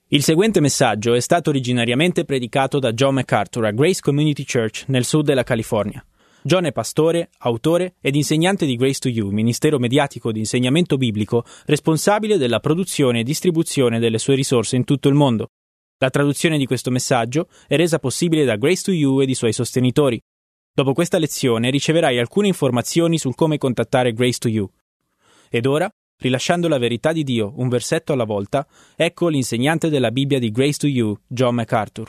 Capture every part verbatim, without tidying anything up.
Il seguente messaggio è stato originariamente predicato da John MacArthur a Grace Community Church nel sud della California. John è pastore, autore ed insegnante di Grace to You, ministero mediatico di insegnamento biblico responsabile della produzione e distribuzione delle sue risorse in tutto il mondo. La traduzione di questo messaggio è resa possibile da Grace to You ed i suoi sostenitori. Dopo questa lezione riceverai alcune informazioni sul come contattare Grace to You. Ed ora, rilasciando la verità di Dio un versetto alla volta, ecco l'insegnante della Bibbia di Grace to You, John MacArthur.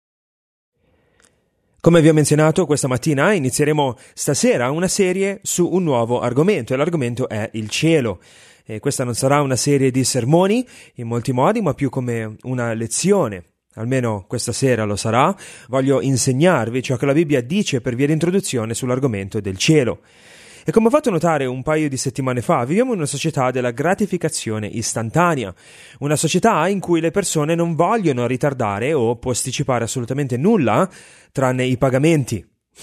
Come vi ho menzionato, questa mattina inizieremo stasera una serie su un nuovo argomento, e l'argomento è il cielo. E questa non sarà una serie di sermoni, in molti modi, ma più come una lezione. Almeno questa sera lo sarà. Voglio insegnarvi ciò che la Bibbia dice per via di introduzione sull'argomento del cielo. E come ho fatto notare un paio di settimane fa, viviamo in una società della gratificazione istantanea, una società in cui le persone non vogliono ritardare o posticipare assolutamente nulla, tranne i pagamenti.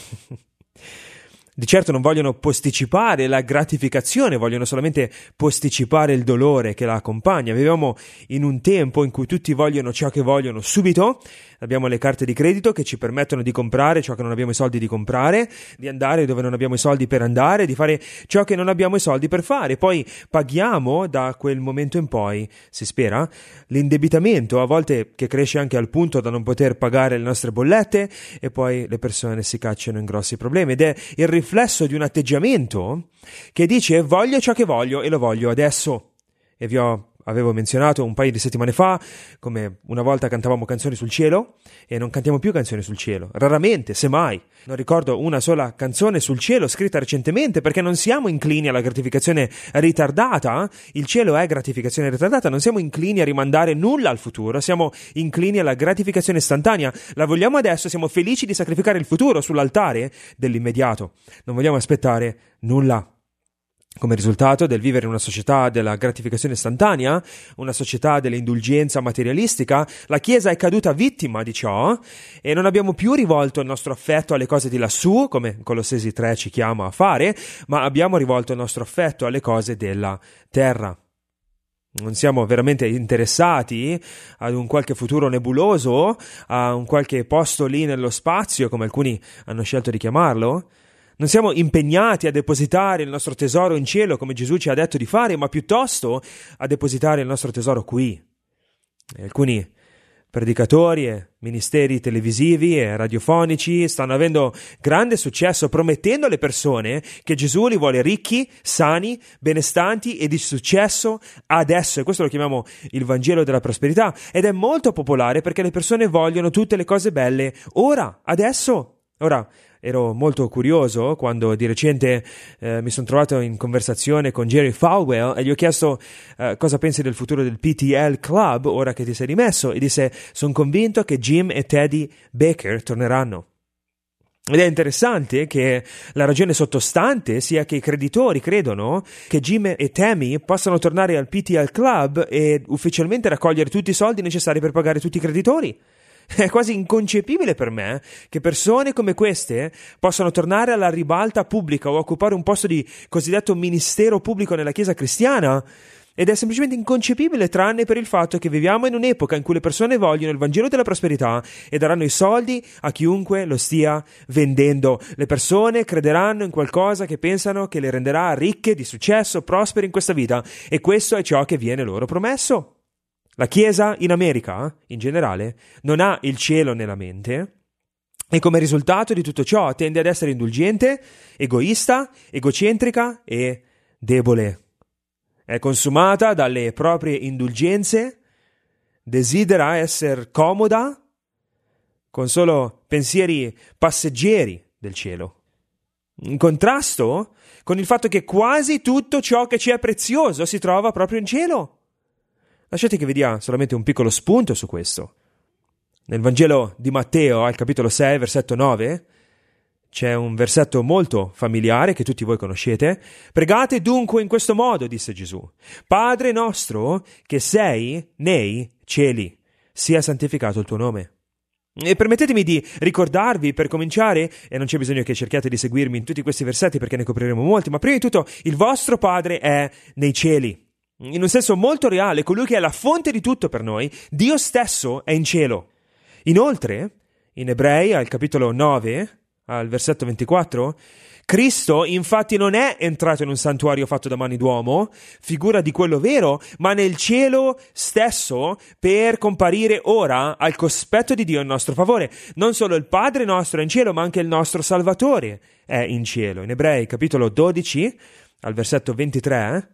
Di certo non vogliono posticipare la gratificazione, vogliono solamente posticipare il dolore che la accompagna. Viviamo in un tempo in cui tutti vogliono ciò che vogliono subito. Abbiamo le carte di credito che ci permettono di comprare ciò che non abbiamo i soldi di comprare, di andare dove non abbiamo i soldi per andare, di fare ciò che non abbiamo i soldi per fare. Poi paghiamo da quel momento in poi, si spera, l'indebitamento, a volte che cresce anche al punto da non poter pagare le nostre bollette, e poi le persone si cacciano in grossi problemi. Ed è il riflesso di un atteggiamento che dice voglio ciò che voglio e lo voglio adesso. E vi ho Avevo menzionato un paio di settimane fa come una volta cantavamo canzoni sul cielo, e non cantiamo più canzoni sul cielo, raramente, se mai. Non ricordo una sola canzone sul cielo scritta recentemente, perché non siamo inclini alla gratificazione ritardata. Il cielo è gratificazione ritardata, non siamo inclini a rimandare nulla al futuro, siamo inclini alla gratificazione istantanea. La vogliamo adesso, siamo felici di sacrificare il futuro sull'altare dell'immediato. Non vogliamo aspettare nulla. Come risultato del vivere in una società della gratificazione istantanea, una società dell'indulgenza materialistica, la Chiesa è caduta vittima di ciò e non abbiamo più rivolto il nostro affetto alle cose di lassù, come Colossesi tre ci chiama a fare, ma abbiamo rivolto il nostro affetto alle cose della terra. Non siamo veramente interessati ad un qualche futuro nebuloso, a un qualche posto lì nello spazio, come alcuni hanno scelto di chiamarlo. Non siamo impegnati a depositare il nostro tesoro in cielo, come Gesù ci ha detto di fare, ma piuttosto a depositare il nostro tesoro qui. E alcuni predicatori e ministeri televisivi e radiofonici stanno avendo grande successo promettendo alle persone che Gesù li vuole ricchi, sani, benestanti e di successo adesso. E questo lo chiamiamo il Vangelo della prosperità, ed è molto popolare perché le persone vogliono tutte le cose belle ora, adesso. Ora, ero molto curioso quando di recente eh, mi sono trovato in conversazione con Jerry Falwell e gli ho chiesto eh, cosa pensi del futuro del P T L Club ora che ti sei rimesso, e disse: sono convinto che Jim e Teddy Baker torneranno. Ed è interessante che la ragione sottostante sia che i creditori credono che Jim e Tammy possano tornare al P T L Club e ufficialmente raccogliere tutti i soldi necessari per pagare tutti i creditori. È quasi inconcepibile per me che persone come queste possano tornare alla ribalta pubblica o occupare un posto di cosiddetto ministero pubblico nella Chiesa cristiana, ed è semplicemente inconcepibile, tranne per il fatto che viviamo in un'epoca in cui le persone vogliono il Vangelo della prosperità e daranno i soldi a chiunque lo stia vendendo. Le persone crederanno in qualcosa che pensano che le renderà ricche, di successo, prospere in questa vita, e questo è ciò che viene loro promesso. La Chiesa in America, in generale, non ha il cielo nella mente, e come risultato di tutto ciò tende ad essere indulgente, egoista, egocentrica e debole. È consumata dalle proprie indulgenze, desidera essere comoda, con solo pensieri passeggeri del cielo. In contrasto con il fatto che quasi tutto ciò che ci è prezioso si trova proprio in cielo. Lasciate che vi dia solamente un piccolo spunto su questo. Nel Vangelo di Matteo, al capitolo sei, versetto nove, c'è un versetto molto familiare che tutti voi conoscete. Pregate dunque in questo modo, disse Gesù: Padre nostro che sei nei cieli, sia santificato il tuo nome. E permettetemi di ricordarvi, per cominciare, e non c'è bisogno che cerchiate di seguirmi in tutti questi versetti perché ne copriremo molti, ma prima di tutto il vostro Padre è nei cieli. In un senso molto reale, colui che è la fonte di tutto per noi, Dio stesso, è in cielo. Inoltre, in Ebrei, al capitolo nove, al versetto ventiquattro, Cristo infatti non è entrato in un santuario fatto da mani d'uomo, figura di quello vero, ma nel cielo stesso per comparire ora al cospetto di Dio in nostro favore. Non solo il Padre nostro è in cielo, ma anche il nostro Salvatore è in cielo. In Ebrei capitolo dodici, al versetto ventitré,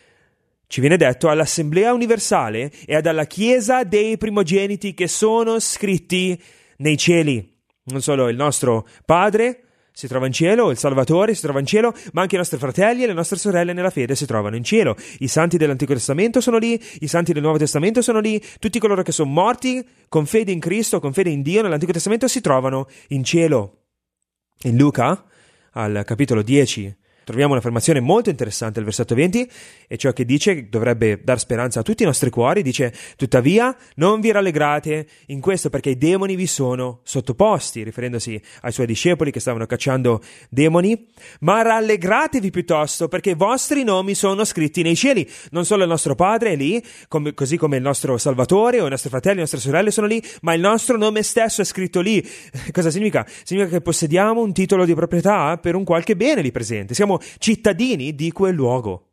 ci viene detto: all'Assemblea universale e ad alla Chiesa dei primogeniti che sono scritti nei cieli. Non solo il nostro Padre si trova in cielo, il Salvatore si trova in cielo, ma anche i nostri fratelli e le nostre sorelle nella fede si trovano in cielo. I santi dell'Antico Testamento sono lì, i santi del Nuovo Testamento sono lì, tutti coloro che sono morti con fede in Cristo, con fede in Dio nell'Antico Testamento si trovano in cielo. In Luca, al capitolo dieci, troviamo un'affermazione molto interessante al versetto venti, e ciò che dice che dovrebbe dar speranza a tutti i nostri cuori. Dice: tuttavia non vi rallegrate in questo, perché i demoni vi sono sottoposti, riferendosi ai suoi discepoli che stavano cacciando demoni, ma rallegratevi piuttosto perché i vostri nomi sono scritti nei cieli. Non solo il nostro Padre è lì, come, così come il nostro Salvatore o i nostri fratelli, le nostre sorelle sono lì, ma il nostro nome stesso è scritto lì. Cosa significa? Significa che possediamo un titolo di proprietà per un qualche bene lì presente. Siamo cittadini di quel luogo.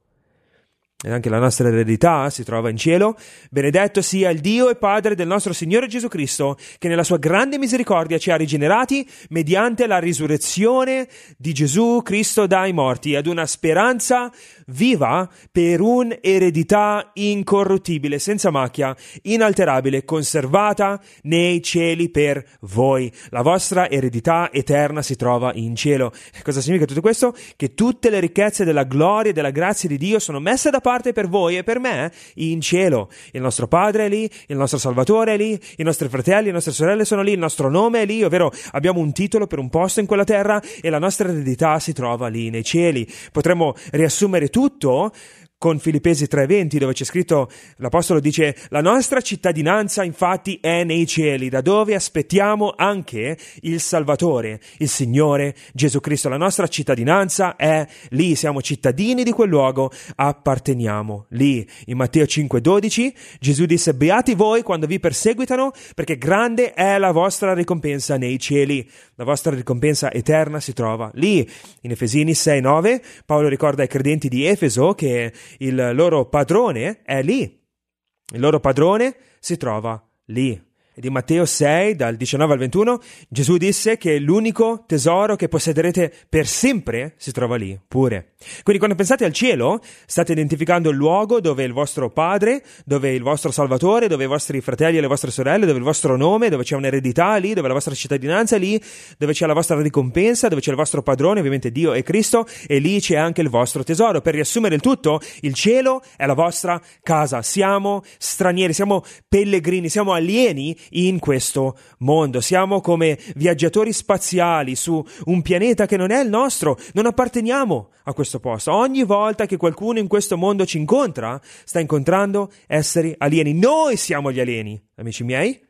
Ed anche la nostra eredità si trova in cielo. Benedetto sia il Dio e Padre del nostro Signore Gesù Cristo, che nella sua grande misericordia ci ha rigenerati mediante la risurrezione di Gesù Cristo dai morti, ad una speranza viva per un'eredità incorruttibile, senza macchia, inalterabile, conservata nei cieli per voi. La vostra eredità eterna si trova in cielo. Cosa significa tutto questo? Che tutte le ricchezze della gloria e della grazia di Dio sono messe da parte per voi e per me in cielo. Il nostro Padre è lì, il nostro Salvatore è lì, i nostri fratelli, le nostre sorelle sono lì, il nostro nome è lì, ovvero abbiamo un titolo per un posto in quella terra e la nostra eredità si trova lì nei cieli. Potremmo riassumere tutto con Filippesi tre venti, dove c'è scritto, l'Apostolo dice: la nostra cittadinanza infatti è nei cieli, da dove aspettiamo anche il Salvatore, il Signore Gesù Cristo. La nostra cittadinanza è lì, siamo cittadini di quel luogo, apparteniamo lì. In Matteo cinque dodici Gesù disse: beati voi quando vi perseguitano, perché grande è la vostra ricompensa nei cieli. La vostra ricompensa eterna si trova lì. In Efesini sei nove Paolo ricorda ai credenti di Efeso che il loro padrone è lì, il loro padrone si trova lì. Ed in Matteo sei, dal diciannove al ventuno, Gesù disse che l'unico tesoro che possederete per sempre si trova lì, pure. Quindi quando pensate al cielo, state identificando il luogo dove il vostro Padre, dove il vostro Salvatore, dove i vostri fratelli e le vostre sorelle, dove il vostro nome, dove c'è un'eredità lì, dove la vostra cittadinanza è lì, dove c'è la vostra ricompensa, dove c'è il vostro padrone, ovviamente Dio e Cristo, e lì c'è anche il vostro tesoro. Per riassumere il tutto, il cielo è la vostra casa. Siamo stranieri, siamo pellegrini, siamo alieni in questo mondo. Siamo come viaggiatori spaziali su un pianeta che non è il nostro, non apparteniamo a questo posto. Ogni volta che qualcuno in questo mondo ci incontra, sta incontrando esseri alieni. Noi siamo gli alieni, amici miei.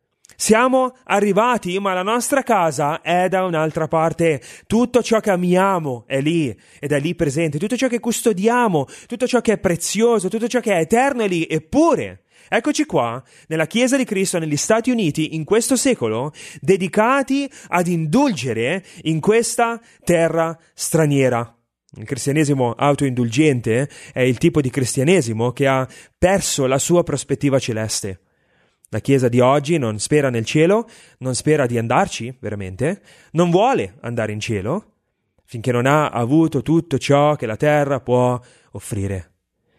Siamo arrivati, ma la nostra casa è da un'altra parte. Tutto ciò che amiamo è lì ed è lì presente. Tutto ciò che custodiamo, tutto ciò che è prezioso, tutto ciò che è eterno è lì. Eppure, eccoci qua, nella Chiesa di Cristo negli Stati Uniti, in questo secolo, dedicati ad indulgere in questa terra straniera. Il cristianesimo autoindulgente è il tipo di cristianesimo che ha perso la sua prospettiva celeste. La Chiesa di oggi non spera nel cielo, non spera di andarci, veramente, non vuole andare in cielo, finché non ha avuto tutto ciò che la terra può offrire.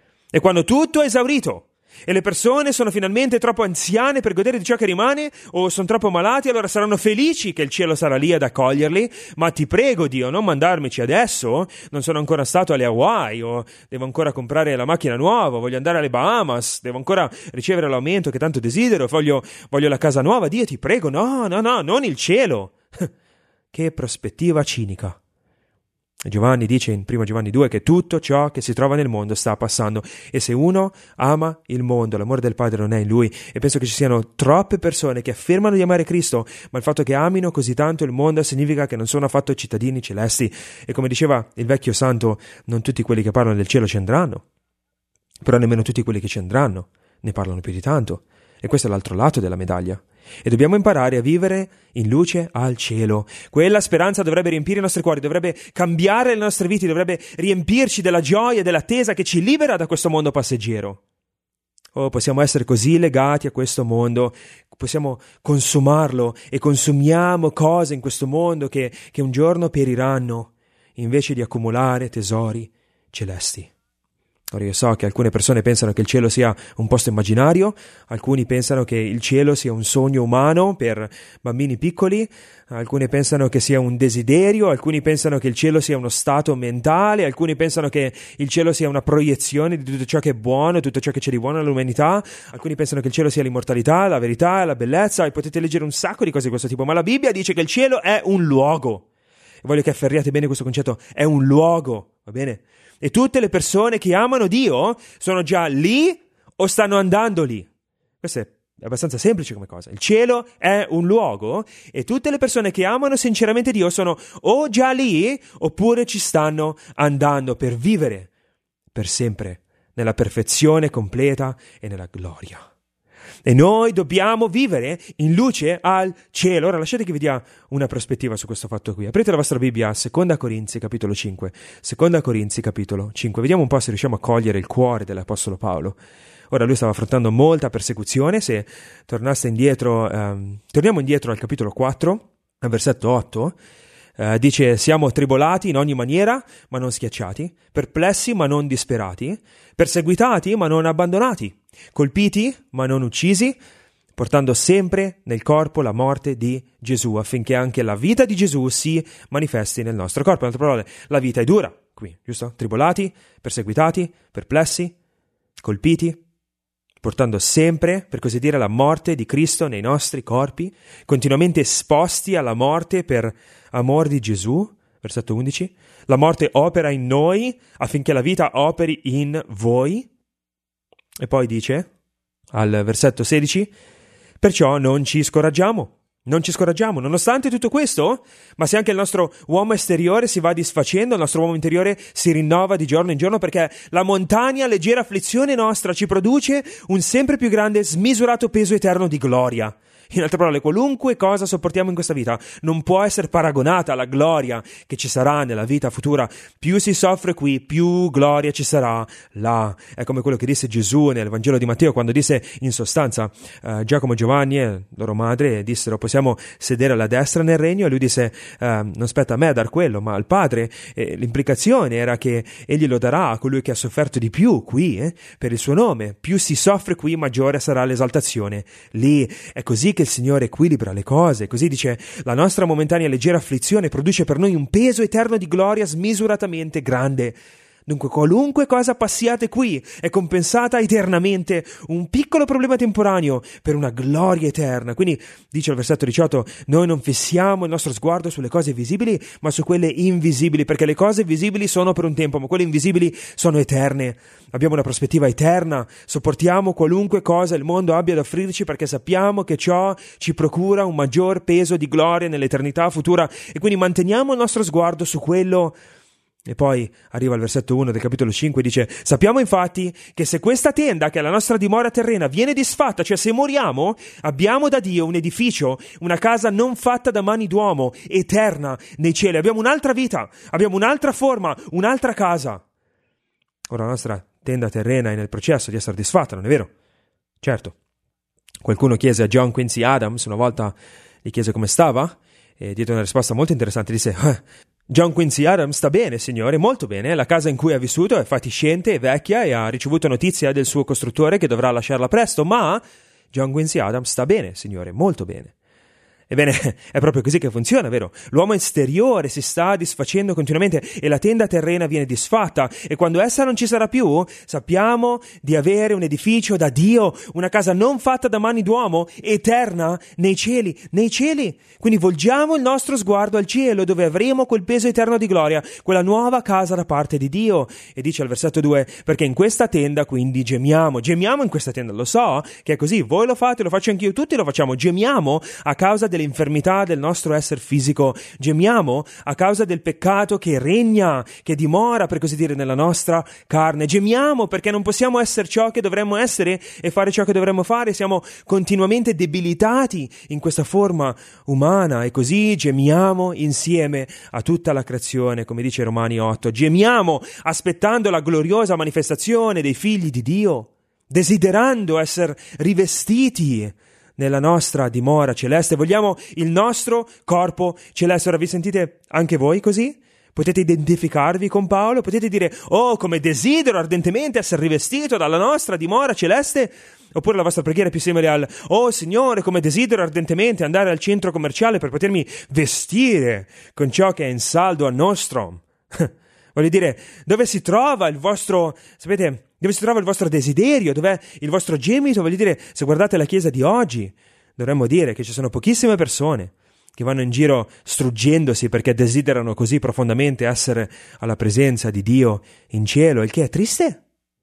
E quando tutto è esaurito, e le persone sono finalmente troppo anziane per godere di ciò che rimane, o sono troppo malati, allora saranno felici che il cielo sarà lì ad accoglierli. Ma ti prego, Dio, non mandarmici adesso, non sono ancora stato alle Hawaii, o devo ancora comprare la macchina nuova, voglio andare alle Bahamas, devo ancora ricevere l'aumento che tanto desidero, voglio, voglio la casa nuova. Dio, ti prego, no, no, no, non il cielo. Che prospettiva cinica. Giovanni dice in primo Giovanni due che tutto ciò che si trova nel mondo sta passando, e se uno ama il mondo, l'amore del Padre non è in lui. E penso che ci siano troppe persone che affermano di amare Cristo, ma il fatto che amino così tanto il mondo significa che non sono affatto cittadini celesti. E come diceva il vecchio santo, non tutti quelli che parlano del cielo ci andranno. però nemmeno tutti quelli che ci andranno ne parlano più di tanto. E questo è l'altro lato della medaglia. E dobbiamo imparare a vivere in luce al cielo. Quella speranza dovrebbe riempire i nostri cuori, dovrebbe cambiare le nostre vite, dovrebbe riempirci della gioia e dell'attesa che ci libera da questo mondo passeggero. Oh, possiamo essere così legati a questo mondo, possiamo consumarlo e consumiamo cose in questo mondo che, che un giorno periranno, invece di accumulare tesori celesti. Ora io so che alcune persone pensano che il cielo sia un posto immaginario, alcuni pensano che il cielo sia un sogno umano per bambini piccoli, alcuni pensano che sia un desiderio, alcuni pensano che il cielo sia uno stato mentale, alcuni pensano che il cielo sia una proiezione di tutto ciò che è buono, tutto ciò che c'è di buono nell'umanità, alcuni pensano che il cielo sia l'immortalità, la verità, la bellezza, e potete leggere un sacco di cose di questo tipo, ma la Bibbia dice che il cielo è un luogo. E voglio che afferriate bene questo concetto, è un luogo, va bene? E tutte le persone che amano Dio sono già lì o stanno andando lì. Questo è abbastanza semplice come cosa. Il cielo è un luogo e tutte le persone che amano sinceramente Dio sono o già lì oppure ci stanno andando per vivere per sempre nella perfezione completa e nella gloria. E noi dobbiamo vivere in luce al cielo. Ora lasciate che vi dia una prospettiva su questo fatto qui. Aprite la vostra Bibbia a Seconda Corinzi capitolo cinque. Seconda Corinzi capitolo cinque. Vediamo un po' se riusciamo a cogliere il cuore dell'Apostolo Paolo. Ora lui stava affrontando molta persecuzione. Se tornaste indietro, ehm, torniamo indietro al capitolo quattro, al versetto otto. Uh, dice: siamo tribolati in ogni maniera, ma non schiacciati, perplessi, ma non disperati, perseguitati, ma non abbandonati, colpiti, ma non uccisi, portando sempre nel corpo la morte di Gesù, affinché anche la vita di Gesù si manifesti nel nostro corpo. In altre parole, la vita è dura qui, giusto? Tribolati, perseguitati, perplessi, colpiti, portando sempre, per così dire, la morte di Cristo nei nostri corpi, continuamente esposti alla morte per amor di Gesù, versetto undici. La morte opera in noi affinché la vita operi in voi. E poi dice, al versetto sedici, perciò non ci scoraggiamo. Non ci scoraggiamo, nonostante tutto questo, ma se anche il nostro uomo esteriore si va disfacendo, il nostro uomo interiore si rinnova di giorno in giorno, perché la montagna leggera afflizione nostra ci produce un sempre più grande smisurato peso eterno di gloria. In altre parole, qualunque cosa sopportiamo in questa vita non può essere paragonata alla gloria che ci sarà nella vita futura. Più si soffre qui, più gloria ci sarà là. È come quello che disse Gesù nel Vangelo di Matteo, quando disse in sostanza uh, Giacomo, Giovanni e loro madre dissero: possiamo sedere alla destra nel regno? E lui disse: uh, non spetta a me a dar quello, ma al Padre. E l'implicazione era che egli lo darà a colui che ha sofferto di più qui eh, per il suo nome. Più si soffre qui, maggiore sarà l'esaltazione lì. È così che il Signore equilibra le cose. Così dice: la nostra momentanea leggera afflizione produce per noi un peso eterno di gloria smisuratamente grande. Dunque qualunque cosa passiate qui è compensata eternamente, un piccolo problema temporaneo per una gloria eterna. Quindi dice al versetto diciotto: noi non fissiamo il nostro sguardo sulle cose visibili ma su quelle invisibili, perché le cose visibili sono per un tempo ma quelle invisibili sono eterne. Abbiamo una prospettiva eterna, sopportiamo qualunque cosa il mondo abbia da offrirci perché sappiamo che ciò ci procura un maggior peso di gloria nell'eternità futura, e quindi manteniamo il nostro sguardo su quello. E poi arriva il versetto uno del capitolo cinque e dice: sappiamo infatti che se questa tenda, che è la nostra dimora terrena, viene disfatta, cioè se moriamo, abbiamo da Dio un edificio, una casa non fatta da mani d'uomo, eterna nei cieli. Abbiamo un'altra vita, abbiamo un'altra forma, un'altra casa. Ora la nostra tenda terrena è nel processo di essere disfatta, non è vero? Certo. Qualcuno chiese a John Quincy Adams, una volta gli chiese come stava, e diede una risposta molto interessante. Disse: eh, John Quincy Adams sta bene, signore, molto bene. La casa in cui ha vissuto è fatiscente e vecchia e ha ricevuto notizia del suo costruttore che dovrà lasciarla presto, ma John Quincy Adams sta bene, signore, molto bene. Ebbene, è proprio così che funziona, vero? L'uomo esteriore si sta disfacendo continuamente e la tenda terrena viene disfatta, e quando essa non ci sarà più, sappiamo di avere un edificio da Dio, una casa non fatta da mani d'uomo, eterna nei cieli, nei cieli. Quindi volgiamo il nostro sguardo al cielo, dove avremo quel peso eterno di gloria, quella nuova casa da parte di Dio. E dice al versetto due: perché in questa tenda quindi gemiamo, gemiamo in questa tenda, lo so che è così, voi lo fate, lo faccio anch'io, tutti lo facciamo, gemiamo a causa del dell'infermità del nostro essere fisico, gemiamo a causa del peccato che regna, che dimora, per così dire, nella nostra carne. Gemiamo perché non possiamo essere ciò che dovremmo essere e fare ciò che dovremmo fare. Siamo continuamente debilitati in questa forma umana e così gemiamo insieme a tutta la creazione, come dice Romani otto. Gemiamo aspettando la gloriosa manifestazione dei figli di Dio, desiderando essere rivestiti nella nostra dimora celeste. Vogliamo il nostro corpo celeste. Ora vi sentite anche voi così? Potete identificarvi con Paolo? Potete dire: oh, come desidero ardentemente essere rivestito dalla nostra dimora celeste? Oppure la vostra preghiera è più simile al: oh Signore, come desidero ardentemente andare al centro commerciale per potermi vestire con ciò che è in saldo al nostro. Voglio dire, dove si trova il vostro, sapete, dove si trova il vostro desiderio, dov'è il vostro gemito? Voglio dire, se guardate la Chiesa di oggi, dovremmo dire che ci sono pochissime persone che vanno in giro struggendosi perché desiderano così profondamente essere alla presenza di Dio in cielo, il che è triste.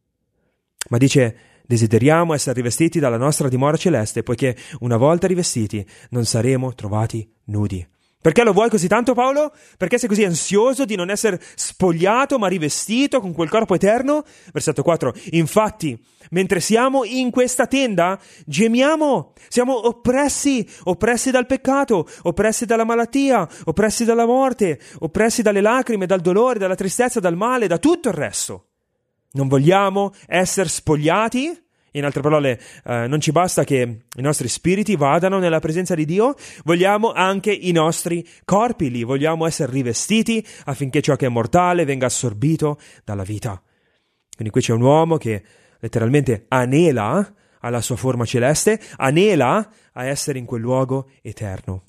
Ma dice: desideriamo essere rivestiti dalla nostra dimora celeste, poiché una volta rivestiti non saremo trovati nudi. Perché lo vuoi così tanto, Paolo? Perché sei così ansioso di non essere spogliato ma rivestito con quel corpo eterno? Versetto quattro. Infatti, mentre siamo in questa tenda, gemiamo, siamo oppressi, oppressi dal peccato, oppressi dalla malattia, oppressi dalla morte, oppressi dalle lacrime, dal dolore, dalla tristezza, dal male, da tutto il resto. Non vogliamo essere spogliati? In altre parole, eh, non ci basta che i nostri spiriti vadano nella presenza di Dio, vogliamo anche i nostri corpi lì, vogliamo essere rivestiti affinché ciò che è mortale venga assorbito dalla vita. Quindi qui c'è un uomo che letteralmente anela alla sua forma celeste, anela a essere in quel luogo eterno.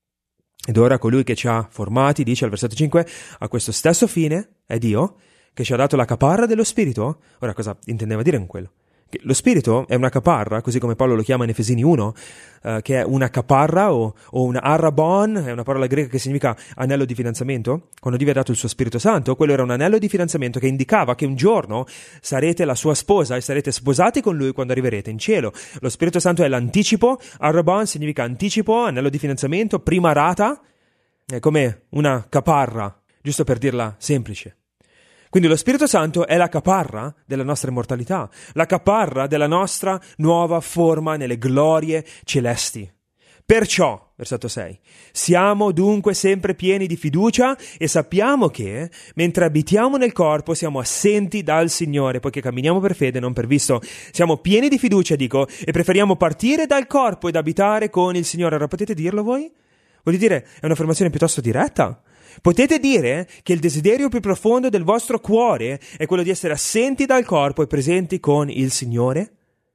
Ed ora colui che ci ha formati, dice al versetto cinque, a questo stesso fine è Dio, che ci ha dato la caparra dello Spirito. Ora, cosa intendeva dire con quello? Lo Spirito è una caparra, così come Paolo lo chiama in Efesini uno, eh, che è una caparra o, o una arrabon, è una parola greca che significa anello di fidanzamento. Quando Dio vi ha dato il suo Spirito Santo, quello era un anello di fidanzamento che indicava che un giorno sarete la sua sposa e sarete sposati con lui quando arriverete in cielo. Lo Spirito Santo è l'anticipo, arrabon significa anticipo, anello di fidanzamento, prima rata, è come una caparra, giusto per dirla semplice. Quindi lo Spirito Santo è la caparra della nostra immortalità, la caparra della nostra nuova forma nelle glorie celesti. Perciò, versetto sei, siamo dunque sempre pieni di fiducia e sappiamo che, mentre abitiamo nel corpo, siamo assenti dal Signore, poiché camminiamo per fede, non per visto. Siamo pieni di fiducia, dico, e preferiamo partire dal corpo ed abitare con il Signore. Ora potete dirlo voi? Voglio dire, è un'affermazione piuttosto diretta. Potete dire che il desiderio più profondo del vostro cuore è quello di essere assenti dal corpo e presenti con il Signore?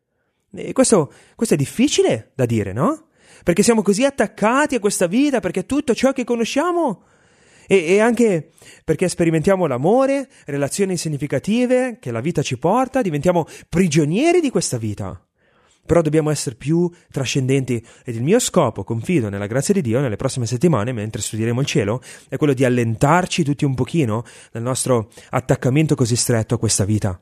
E questo, questo è difficile da dire, no? Perché siamo così attaccati a questa vita, perché è tutto ciò che conosciamo. E, e anche perché sperimentiamo l'amore, relazioni significative che la vita ci porta, diventiamo prigionieri di questa vita. Però dobbiamo essere più trascendenti ed il mio scopo, confido nella grazia di Dio, nelle prossime settimane, mentre studieremo il cielo, è quello di allentarci tutti un pochino nel nostro attaccamento così stretto a questa vita.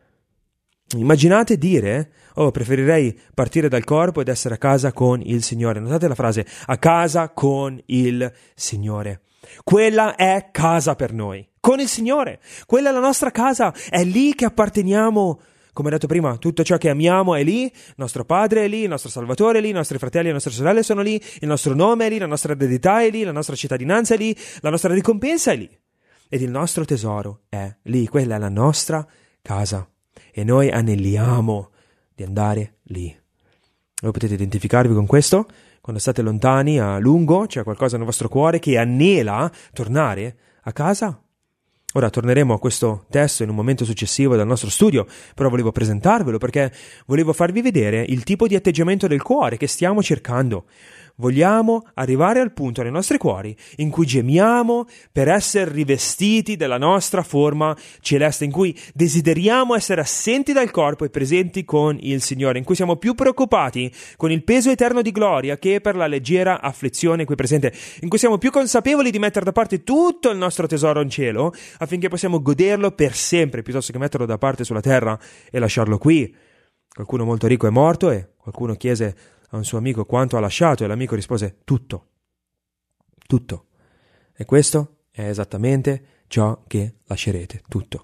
Immaginate dire: oh, preferirei partire dal corpo ed essere a casa con il Signore. Notate la frase, a casa con il Signore. Quella è casa per noi, con il Signore. Quella è la nostra casa, è lì che apparteniamo. Come ho detto prima, tutto ciò che amiamo è lì, il nostro Padre è lì, il nostro Salvatore è lì, i nostri fratelli e le nostre sorelle sono lì, il nostro nome è lì, la nostra eredità è lì, la nostra cittadinanza è lì, la nostra ricompensa è lì. Ed il nostro tesoro è lì, quella è la nostra casa. E noi aneliamo di andare lì. Voi potete identificarvi con questo? Quando state lontani a lungo, c'è qualcosa nel vostro cuore che anela tornare a casa? Ora torneremo a questo testo in un momento successivo del nostro studio, però volevo presentarvelo perché volevo farvi vedere il tipo di atteggiamento del cuore che stiamo cercando. Vogliamo arrivare al punto nei nostri cuori in cui gemiamo per essere rivestiti della nostra forma celeste, in cui desideriamo essere assenti dal corpo e presenti con il Signore, in cui siamo più preoccupati con il peso eterno di gloria che per la leggera afflizione qui presente, in cui siamo più consapevoli di mettere da parte tutto il nostro tesoro in cielo affinché possiamo goderlo per sempre, piuttosto che metterlo da parte sulla terra e lasciarlo qui. Qualcuno molto ricco è morto e qualcuno chiese a un suo amico quanto ha lasciato e l'amico rispose tutto, tutto. E questo è esattamente ciò che lascerete, tutto.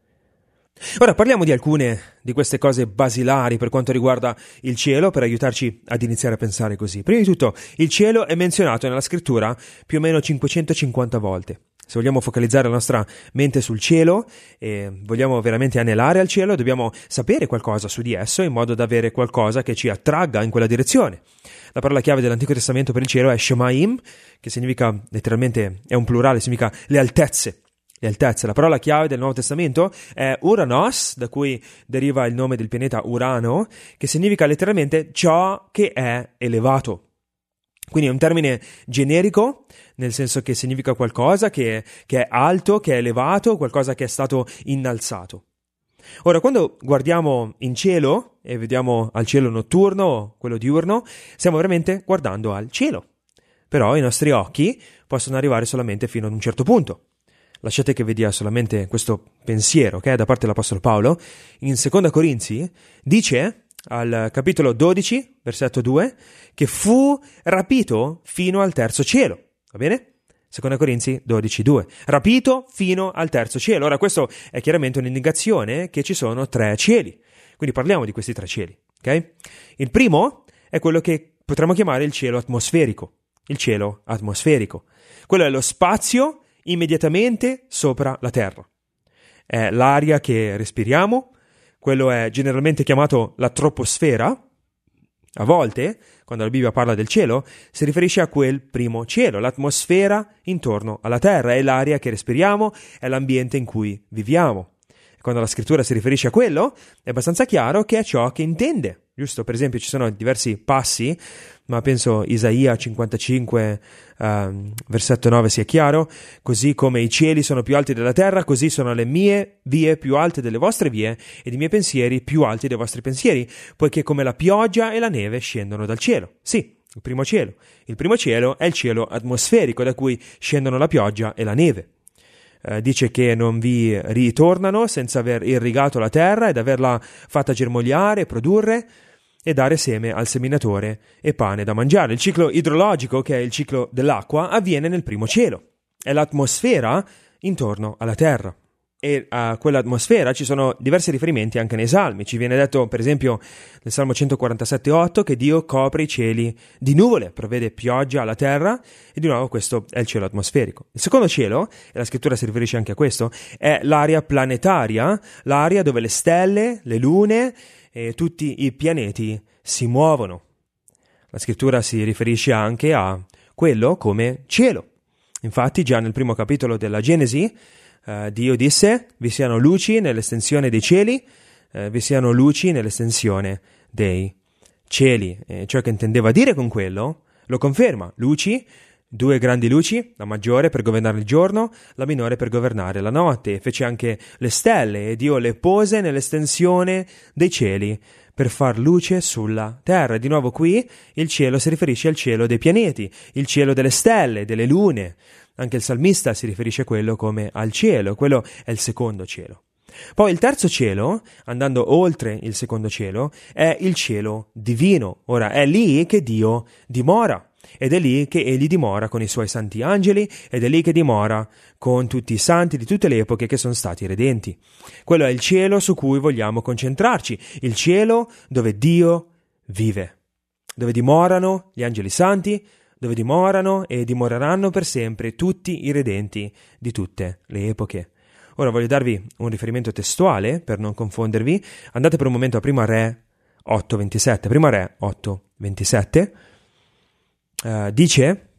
Ora parliamo di alcune di queste cose basilari per quanto riguarda il cielo, per aiutarci ad iniziare a pensare così. Prima di tutto, il cielo è menzionato nella scrittura più o meno cinquecentocinquanta volte. Se vogliamo focalizzare la nostra mente sul cielo e vogliamo veramente anelare al cielo, dobbiamo sapere qualcosa su di esso in modo da avere qualcosa che ci attragga in quella direzione. La parola chiave dell'Antico Testamento per il cielo è Shemaim, che significa, letteralmente, è un plurale, significa le altezze. Le altezze. La parola chiave del Nuovo Testamento è Uranos, da cui deriva il nome del pianeta Urano, che significa letteralmente ciò che è elevato. Quindi è un termine generico, nel senso che significa qualcosa che, che è alto, che è elevato, qualcosa che è stato innalzato. Ora, quando guardiamo in cielo e vediamo al cielo notturno, quello diurno, stiamo veramente guardando al cielo. Però i nostri occhi possono arrivare solamente fino ad un certo punto. Lasciate che vi dia solamente questo pensiero, che è da parte dell'Apostolo Paolo. In Seconda Corinzi dice, al capitolo dodici, versetto due, che fu rapito fino al terzo cielo. Va bene? Seconda Corinzi dodici due. Rapito fino al terzo cielo. Ora, questo è chiaramente un'indicazione che ci sono tre cieli. Quindi parliamo di questi tre cieli, ok? Il primo è quello che potremmo chiamare il cielo atmosferico. Il cielo atmosferico. Quello è lo spazio immediatamente sopra la terra. È l'aria che respiriamo, quello è generalmente chiamato la troposfera. A volte, quando la Bibbia parla del cielo, si riferisce a quel primo cielo, l'atmosfera intorno alla terra, è l'aria che respiriamo, è l'ambiente in cui viviamo. Quando la scrittura si riferisce a quello, è abbastanza chiaro che è ciò che intende. Giusto? Per esempio ci sono diversi passi, ma penso Isaia cinquantacinque, uh, versetto nove sia chiaro, così come i cieli sono più alti della terra, così sono le mie vie più alte delle vostre vie ed i miei pensieri più alti dei vostri pensieri, poiché come la pioggia e la neve scendono dal cielo. Sì, il primo cielo. Il primo cielo è il cielo atmosferico da cui scendono la pioggia e la neve. Uh, dice che non vi ritornano senza aver irrigato la terra ed averla fatta germogliare, produrre e dare seme al seminatore e pane da mangiare. Il ciclo idrologico, che è il ciclo dell'acqua, avviene nel primo cielo. È l'atmosfera intorno alla terra. E a quell'atmosfera ci sono diversi riferimenti anche nei Salmi. Ci viene detto, per esempio, nel Salmo centoquarantasette otto, che Dio copre i cieli di nuvole, provvede pioggia alla terra, e di nuovo questo è il cielo atmosferico. Il secondo cielo, e la scrittura si riferisce anche a questo, è l'area planetaria, l'area dove le stelle, le lune e tutti i pianeti si muovono. La scrittura si riferisce anche a quello come cielo. Infatti, già nel primo capitolo della Genesi, Uh, Dio disse, vi siano luci nell'estensione dei cieli, uh, vi siano luci nell'estensione dei cieli. E ciò che intendeva dire con quello lo conferma. Luci, due grandi luci, la maggiore per governare il giorno, la minore per governare la notte. E fece anche le stelle e Dio le pose nell'estensione dei cieli per far luce sulla terra. Di nuovo qui il cielo si riferisce al cielo dei pianeti, il cielo delle stelle, delle lune. Anche il salmista si riferisce a quello come al cielo, quello è il secondo cielo. Poi il terzo cielo, andando oltre il secondo cielo, è il cielo divino. Ora, è lì che Dio dimora, ed è lì che Egli dimora con i suoi santi angeli, ed è lì che dimora con tutti i santi di tutte le epoche che sono stati redenti. Quello è il cielo su cui vogliamo concentrarci, il cielo dove Dio vive, dove dimorano gli angeli santi, dove dimorano e dimoreranno per sempre tutti i redenti di tutte le epoche. Ora voglio darvi un riferimento testuale per non confondervi. Andate per un momento a Prima Re otto ventisette. Prima Re otto ventisette uh, dice: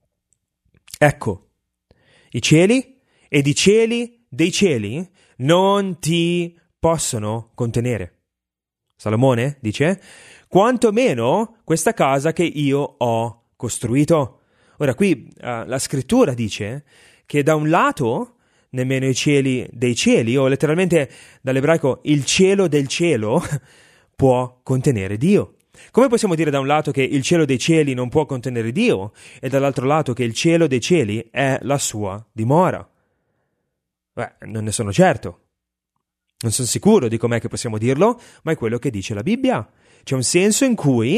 ecco, i cieli ed i cieli dei cieli non ti possono contenere. Salomone dice: quanto meno questa casa che io ho costruito. Ora qui uh, la scrittura dice che da un lato nemmeno i cieli dei cieli, o letteralmente dall'ebraico il cielo del cielo, può contenere Dio. Come possiamo dire da un lato che il cielo dei cieli non può contenere Dio e dall'altro lato che il cielo dei cieli è la sua dimora? Beh, non ne sono certo. Non sono sicuro di com'è che possiamo dirlo, ma è quello che dice la Bibbia. C'è un senso in cui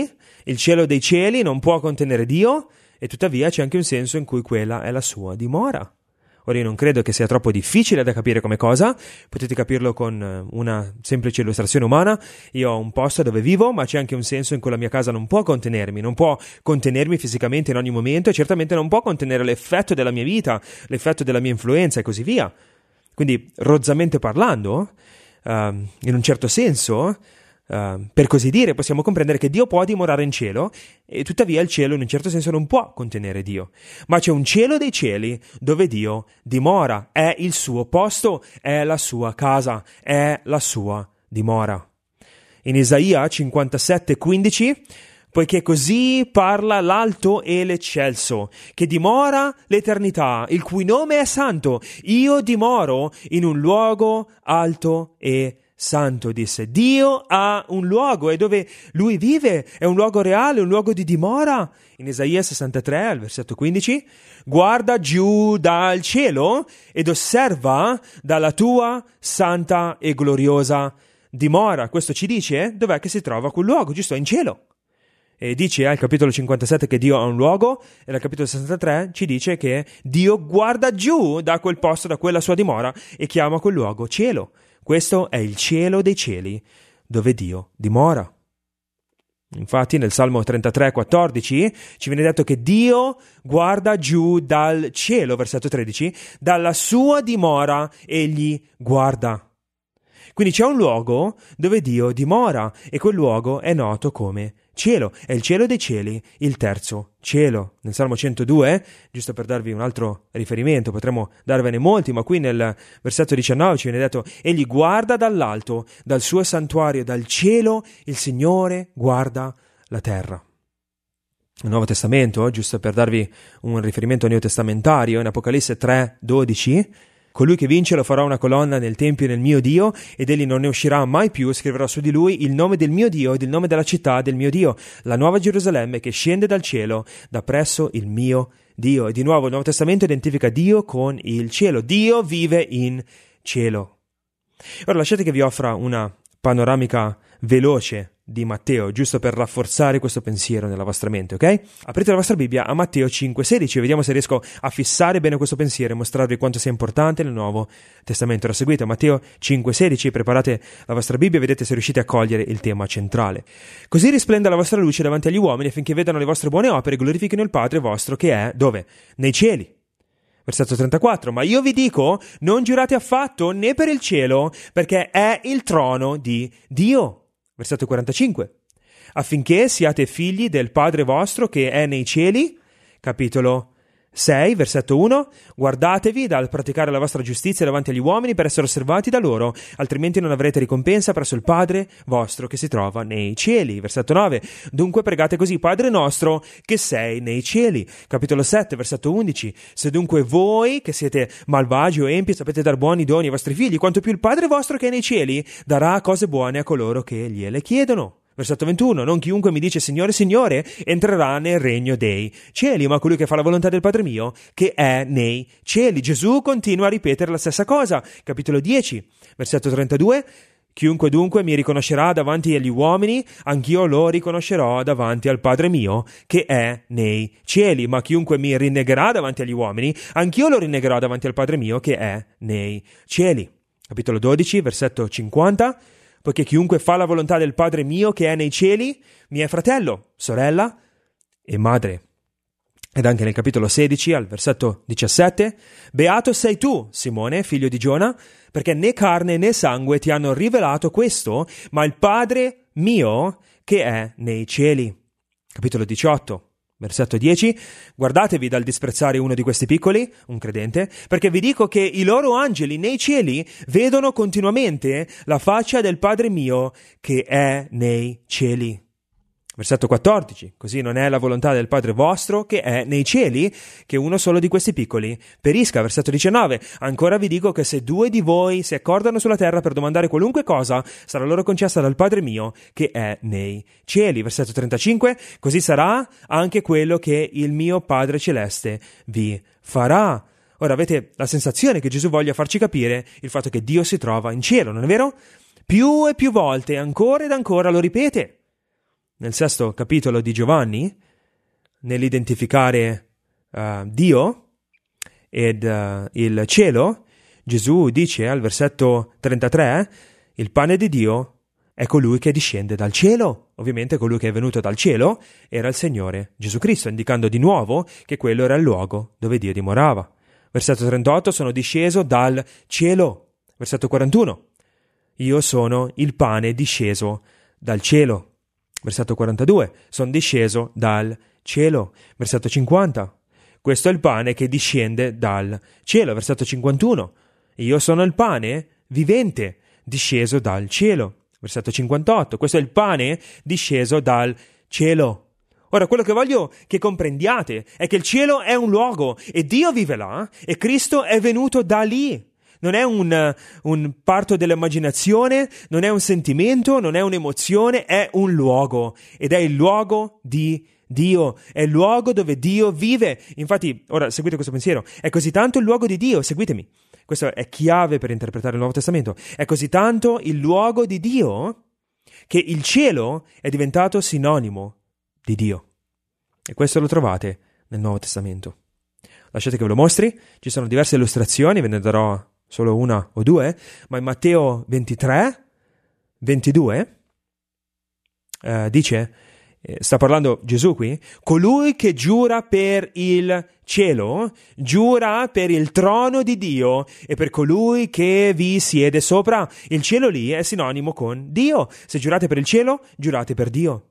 Il cielo dei cieli non può contenere Dio, e tuttavia c'è anche un senso in cui quella è la sua dimora. Ora io non credo che sia troppo difficile da capire come cosa, potete capirlo con una semplice illustrazione umana. Io ho un posto dove vivo, ma c'è anche un senso in cui la mia casa non può contenermi, non può contenermi fisicamente in ogni momento e certamente non può contenere l'effetto della mia vita, l'effetto della mia influenza e così via. Quindi, rozzamente parlando, uh, in un certo senso, Uh, per così dire, possiamo comprendere che Dio può dimorare in cielo e tuttavia il cielo in un certo senso non può contenere Dio. Ma c'è un cielo dei cieli dove Dio dimora, è il suo posto, è la sua casa, è la sua dimora. In Isaia cinquantasette quindici, poiché così parla l'alto e l'eccelso, che dimora l'eternità, il cui nome è santo, io dimoro in un luogo alto e santo, disse. Dio ha un luogo e dove lui vive è un luogo reale, un luogo di dimora. In Isaia sessantatré, al versetto quindici, guarda giù dal cielo ed osserva dalla tua santa e gloriosa dimora. Questo ci dice dov'è che si trova quel luogo, giusto? È in cielo. E dice al capitolo cinquantasette che Dio ha un luogo, e al capitolo sessantatré ci dice che Dio guarda giù da quel posto, da quella sua dimora, e chiama quel luogo cielo. Questo è il cielo dei cieli, dove Dio dimora. Infatti nel Salmo trentatré quattordici ci viene detto che Dio guarda giù dal cielo, versetto tredici, dalla sua dimora egli guarda. Quindi c'è un luogo dove Dio dimora e quel luogo è noto come cielo. È il cielo dei cieli, il terzo cielo. Nel Salmo centodue, giusto per darvi un altro riferimento, potremmo darvene molti, ma qui nel versetto diciannove ci viene detto: egli guarda dall'alto, dal suo santuario, dal cielo, il Signore guarda la terra. Nel Nuovo Testamento, giusto per darvi un riferimento neotestamentario, in Apocalisse tre dodici, colui che vince lo farà una colonna nel tempio del mio Dio, ed egli non ne uscirà mai più. Scriverò su di lui il nome del mio Dio ed il nome della città del mio Dio, la nuova Gerusalemme che scende dal cielo da presso il mio Dio. E di nuovo il Nuovo Testamento identifica Dio con il cielo. Dio vive in cielo. Ora lasciate che vi offra una panoramica veloce di Matteo, giusto per rafforzare questo pensiero nella vostra mente, ok? Aprite la vostra Bibbia a Matteo cinque sedici e vediamo se riesco a fissare bene questo pensiero e mostrarvi quanto sia importante nel Nuovo Testamento. Ora seguite Matteo cinque sedici, preparate la vostra Bibbia e vedete se riuscite a cogliere il tema centrale. Così risplenda la vostra luce davanti agli uomini affinché vedano le vostre buone opere e glorifichino il Padre vostro che è, dove? Nei cieli. Versetto trentaquattro, ma io vi dico, non giurate affatto né per il cielo, perché è il trono di Dio. Versetto quarantacinque, affinché siate figli del Padre vostro che è nei cieli. Capitolo sei, versetto uno, guardatevi dal praticare la vostra giustizia davanti agli uomini per essere osservati da loro, altrimenti non avrete ricompensa presso il Padre vostro che si trova nei cieli. Versetto nove, dunque pregate così: Padre nostro che sei nei cieli. Capitolo sette, versetto undici, se dunque voi che siete malvagi o empi sapete dar buoni doni ai vostri figli, quanto più il Padre vostro che è nei cieli darà cose buone a coloro che gliele chiedono. Versetto ventuno, non chiunque mi dice Signore, Signore, entrerà nel regno dei cieli, ma colui che fa la volontà del Padre mio che è nei cieli. Gesù continua a ripetere la stessa cosa. Capitolo dieci, versetto trentadue, chiunque dunque mi riconoscerà davanti agli uomini, anch'io lo riconoscerò davanti al Padre mio che è nei cieli, ma chiunque mi rinnegherà davanti agli uomini, anch'io lo rinnegherò davanti al Padre mio che è nei cieli. Capitolo dodici, versetto cinquanta, poiché chiunque fa la volontà del Padre mio che è nei cieli, mi è fratello, sorella e madre. Ed anche nel capitolo sedici, al versetto diciassette, beato sei tu, Simone, figlio di Giona, perché né carne né sangue ti hanno rivelato questo, ma il Padre mio che è nei cieli. Capitolo diciotto. Versetto dieci, guardatevi dal disprezzare uno di questi piccoli, un credente, perché vi dico che i loro angeli nei cieli vedono continuamente la faccia del Padre mio che è nei cieli. Versetto quattordici, così non è la volontà del Padre vostro che è nei cieli che uno solo di questi piccoli perisca. Versetto diciannove, ancora vi dico che se due di voi si accordano sulla terra per domandare qualunque cosa, sarà loro concessa dal Padre mio che è nei cieli. Versetto trentacinque, così sarà anche quello che il mio Padre Celeste vi farà. Ora avete la sensazione che Gesù voglia farci capire il fatto che Dio si trova in cielo, non è vero? Più e più volte, ancora ed ancora lo ripete. nel sesto capitolo di Giovanni, nell'identificare uh, Dio ed uh, il cielo, Gesù dice al versetto trentatré, il pane di Dio è colui che discende dal cielo. Ovviamente colui che è venuto dal cielo era il Signore Gesù Cristo, indicando di nuovo che quello era il luogo dove Dio dimorava. Versetto trentotto, sono disceso dal cielo. Versetto quarantuno, io sono il pane disceso dal cielo. Versetto quarantadue, sono disceso dal cielo. Versetto cinquanta, questo è il pane che discende dal cielo. Versetto cinquantuno, io sono il pane vivente disceso dal cielo. Versetto cinquantotto, questo è il pane disceso dal cielo. Ora, quello che voglio che comprendiate è che il cielo è un luogo e Dio vive là e Cristo è venuto da lì. Non è un, un parto dell'immaginazione, non è un sentimento, non è un'emozione, è un luogo ed è il luogo di Dio, è il luogo dove Dio vive. Infatti, ora seguite questo pensiero, è così tanto il luogo di Dio, seguitemi. Questo è chiave per interpretare il Nuovo Testamento. È così tanto il luogo di Dio che il cielo è diventato sinonimo di Dio. E questo lo trovate nel Nuovo Testamento. Lasciate che ve lo mostri. Ci sono diverse illustrazioni, ve ne darò solo una o due, ma in Matteo ventitré, ventidue eh, dice, eh, sta parlando Gesù qui, colui che giura per il cielo, giura per il trono di Dio e per colui che vi siede sopra. Il cielo lì è sinonimo con Dio. Se giurate per il cielo, giurate per Dio.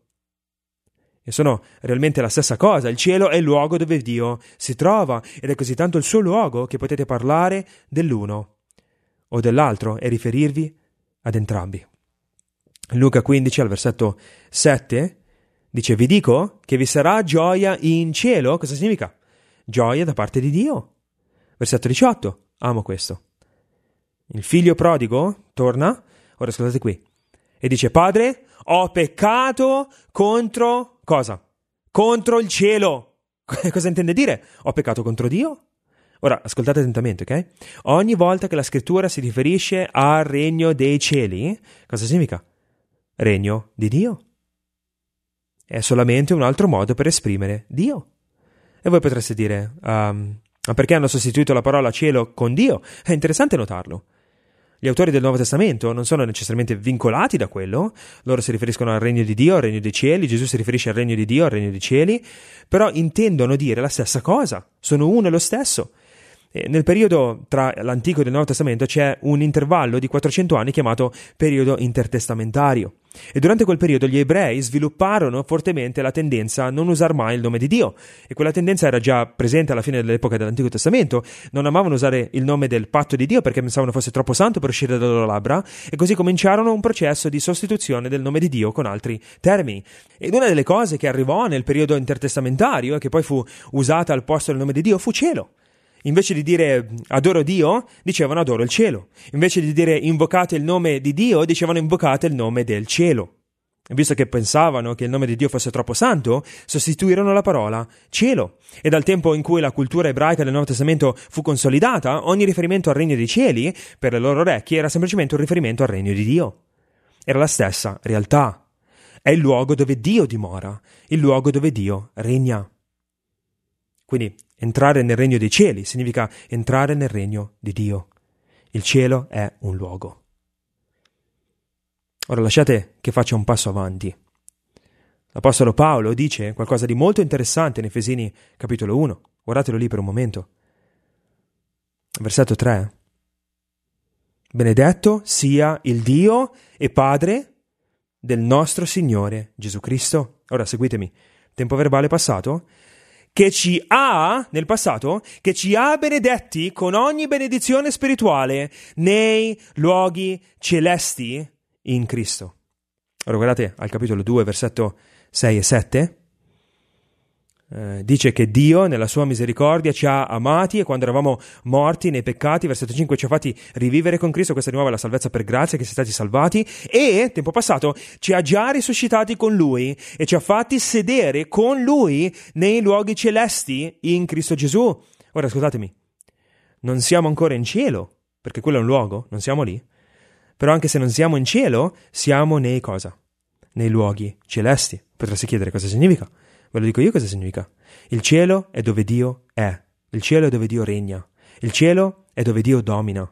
E sono realmente la stessa cosa. Il cielo è il luogo dove Dio si trova ed è così tanto il suo luogo che potete parlare dell'uno o dell'altro e riferirvi ad entrambi. Luca quindici al versetto sette dice, vi dico che vi sarà gioia in cielo. Cosa significa? Gioia da parte di Dio. Versetto diciotto, amo questo. Il figlio prodigo torna, ora ascoltate qui, e dice, padre, ho peccato contro cosa? Contro il cielo. Cosa intende dire? Ho peccato contro Dio? Ora, ascoltate attentamente, ok? Ogni volta che la scrittura si riferisce al regno dei cieli, cosa significa? Regno di Dio. È solamente un altro modo per esprimere Dio. E voi potreste dire, um, ma perché hanno sostituito la parola cielo con Dio? È interessante notarlo. Gli autori del Nuovo Testamento non sono necessariamente vincolati da quello, loro si riferiscono al regno di Dio, al regno dei cieli, Gesù si riferisce al regno di Dio, al regno dei cieli, però intendono dire la stessa cosa, sono uno e lo stesso. E nel periodo tra l'Antico e il Nuovo Testamento c'è un intervallo di quattrocento anni chiamato periodo intertestamentario. E durante quel periodo gli ebrei svilupparono fortemente la tendenza a non usare mai il nome di Dio. E quella tendenza era già presente alla fine dell'epoca dell'Antico Testamento. Non amavano usare il nome del patto di Dio perché pensavano fosse troppo santo per uscire dalle loro labbra. E così cominciarono un processo di sostituzione del nome di Dio con altri termini. Ed una delle cose che arrivò nel periodo intertestamentario e che poi fu usata al posto del nome di Dio fu cielo. Invece di dire adoro Dio, dicevano adoro il cielo. Invece di dire invocate il nome di Dio, dicevano invocate il nome del cielo. E visto che pensavano che il nome di Dio fosse troppo santo, sostituirono la parola cielo. E dal tempo in cui la cultura ebraica del Nuovo Testamento fu consolidata, ogni riferimento al regno dei cieli, per le loro orecchie, era semplicemente un riferimento al regno di Dio. Era la stessa realtà. È il luogo dove Dio dimora, il luogo dove Dio regna. Quindi entrare nel regno dei cieli significa entrare nel regno di Dio. Il cielo è un luogo. Ora lasciate che faccia un passo avanti. L'Apostolo Paolo dice qualcosa di molto interessante in Efesini capitolo uno. Guardatelo lì per un momento. Versetto tre. Benedetto sia il Dio e Padre del nostro Signore Gesù Cristo. Ora seguitemi. Tempo verbale passato. Che ci ha, nel passato, che ci ha benedetti con ogni benedizione spirituale nei luoghi celesti in Cristo. Ora guardate al capitolo due, versetto sei e sette. Eh, dice che Dio nella sua misericordia ci ha amati e quando eravamo morti nei peccati, versetto cinque, ci ha fatti rivivere con Cristo. Questa di nuovo è la salvezza per grazia, che siete stati salvati, e tempo passato ci ha già risuscitati con Lui e ci ha fatti sedere con Lui nei luoghi celesti in Cristo Gesù. Ora ascoltatemi, non siamo ancora in cielo, perché quello è un luogo, non siamo lì, però anche se non siamo in cielo, siamo nei cosa? nei luoghi celesti. Potresti chiedere cosa significa. Ve lo dico io cosa significa. Il cielo è dove Dio è. Il cielo è dove Dio regna. Il cielo è dove Dio domina.